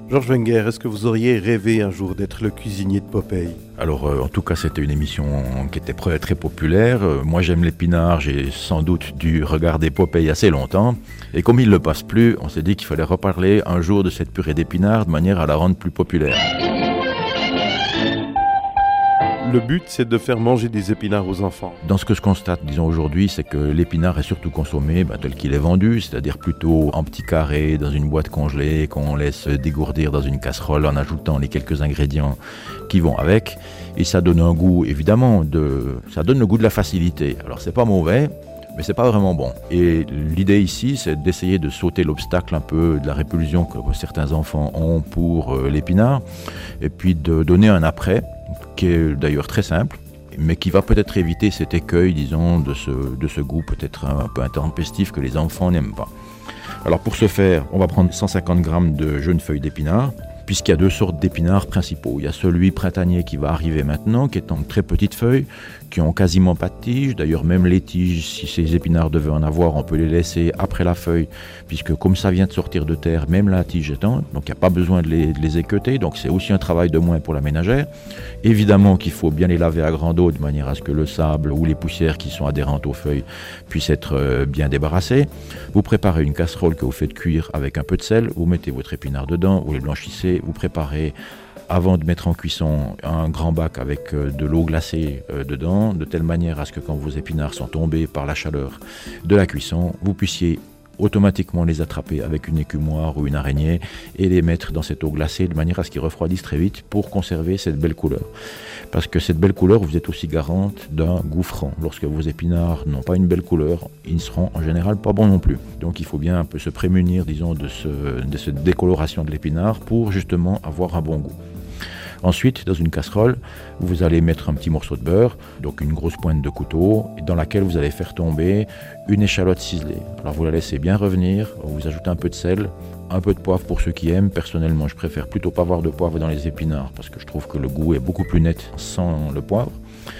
Georges Wenger, est-ce que vous auriez rêvé un jour d'être le cuisinier de Popeye ? Alors, en tout cas, c'était une émission qui était très populaire. Moi, j'aime l'épinard, j'ai sans doute dû regarder Popeye assez longtemps. Et comme il ne le passe plus, on s'est dit qu'il fallait reparler un jour de cette purée d'épinards de manière à la rendre plus populaire. Le but, c'est de faire manger des épinards aux enfants. Dans ce que je constate, disons aujourd'hui, c'est que l'épinard est surtout consommé tel qu'il est vendu, c'est-à-dire plutôt en petits carrés, dans une boîte congelée, qu'on laisse dégourdir dans une casserole en ajoutant les quelques ingrédients qui vont avec. Et ça donne un goût, évidemment, ça donne le goût de la facilité. Alors c'est pas mauvais, mais c'est pas vraiment bon. Et l'idée ici, c'est d'essayer de sauter l'obstacle un peu de la répulsion que certains enfants ont pour l'épinard, et puis de donner un après, qui est d'ailleurs très simple, mais qui va peut-être éviter cet écueil, disons, de ce goût peut-être un peu intempestif que les enfants n'aiment pas. Alors pour ce faire, on va prendre 150 g de jeunes feuilles d'épinards, puisqu'il y a deux sortes d'épinards principaux. Il y a celui printanier qui va arriver maintenant, qui est en très petites feuilles, qui ont quasiment pas de tiges. D'ailleurs, même les tiges, si ces épinards devaient en avoir, on peut les laisser après la feuille, puisque comme ça vient de sortir de terre, même la tige est tendre, donc il n'y a pas besoin de les équeuter, donc c'est aussi un travail de moins pour la ménagère. Évidemment qu'il faut bien les laver à grande eau, de manière à ce que le sable ou les poussières qui sont adhérentes aux feuilles puissent être bien débarrassées. Vous préparez une casserole que vous faites cuire avec un peu de sel, vous mettez votre épinard dedans, vous les blanchissez, vous préparez, avant de mettre en cuisson, un grand bac avec de l'eau glacée dedans, de telle manière à ce que quand vos épinards sont tombés par la chaleur de la cuisson, vous puissiez automatiquement les attraper avec une écumoire ou une araignée et les mettre dans cette eau glacée de manière à ce qu'ils refroidissent très vite pour conserver cette belle couleur. Parce que cette belle couleur, vous êtes aussi garante d'un goût franc. Lorsque vos épinards n'ont pas une belle couleur, ils ne seront en général pas bons non plus. Donc il faut bien un peu se prémunir, disons, de cette décoloration de l'épinard pour justement avoir un bon goût. Ensuite, dans une casserole, vous allez mettre un petit morceau de beurre, donc une grosse pointe de couteau, dans laquelle vous allez faire tomber une échalote ciselée. Alors vous la laissez bien revenir, vous ajoutez un peu de sel, un peu de poivre pour ceux qui aiment. Personnellement, je préfère plutôt pas avoir de poivre dans les épinards parce que je trouve que le goût est beaucoup plus net sans le poivre.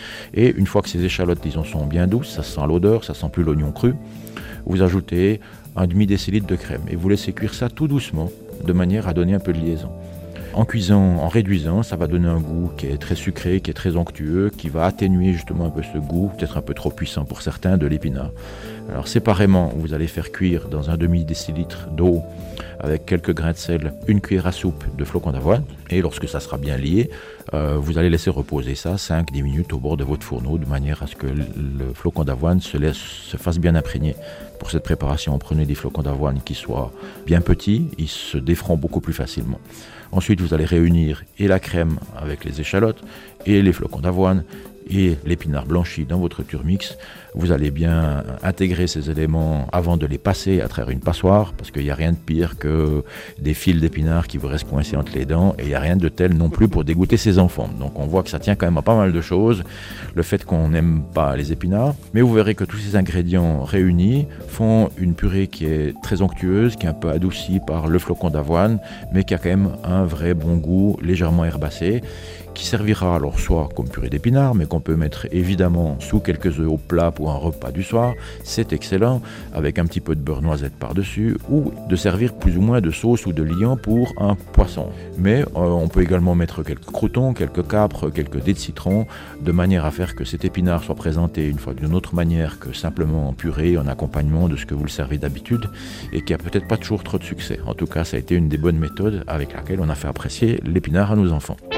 Et une fois que ces échalotes, disons, sont bien douces, ça sent l'odeur, ça sent plus l'oignon cru, vous ajoutez un demi-décilitre de crème et vous laissez cuire ça tout doucement, de manière à donner un peu de liaison. En cuisant, en réduisant, ça va donner un goût qui est très sucré, qui est très onctueux, qui va atténuer justement un peu ce goût, peut-être un peu trop puissant pour certains, de l'épinard. Alors séparément, vous allez faire cuire dans un demi-décilitre d'eau avec quelques grains de sel, une cuillère à soupe de flocons d'avoine. Et lorsque ça sera bien lié, vous allez laisser reposer ça 5-10 minutes au bord de votre fourneau de manière à ce que le flocon d'avoine se fasse bien imprégner. Pour cette préparation, prenez des flocons d'avoine qui soient bien petits, ils se déferont beaucoup plus facilement. Ensuite, vous allez réunir et la crème avec les échalotes et les flocons d'avoine et l'épinard blanchi dans votre turmix. Vous allez bien intégrer ces éléments avant de les passer à travers une passoire, parce qu'il n'y a rien de pire que des fils d'épinards qui vous restent coincés entre les dents, et il n'y a rien de tel non plus pour dégoûter ses enfants. Donc on voit que ça tient quand même à pas mal de choses, le fait qu'on n'aime pas les épinards, mais vous verrez que tous ces ingrédients réunis font une purée qui est très onctueuse, qui est un peu adoucie par le flocon d'avoine, mais qui a quand même un vrai bon goût, légèrement herbacé, qui servira alors soit comme purée d'épinards, mais qu'on peut mettre évidemment sous quelques œufs au plat pour un repas du soir. C'est excellent, avec un petit peu de beurre noisette par-dessus, ou de servir plus ou moins de sauce ou de liant pour un poisson. Mais on peut également mettre quelques croûtons, quelques capres, quelques dés de citron, de manière à faire que cet épinard soit présenté une fois d'une autre manière que simplement en purée, en accompagnement de ce que vous le servez d'habitude, et qui a peut-être pas toujours trop de succès. En tout cas, ça a été une des bonnes méthodes avec laquelle on a fait apprécier l'épinard à nos enfants.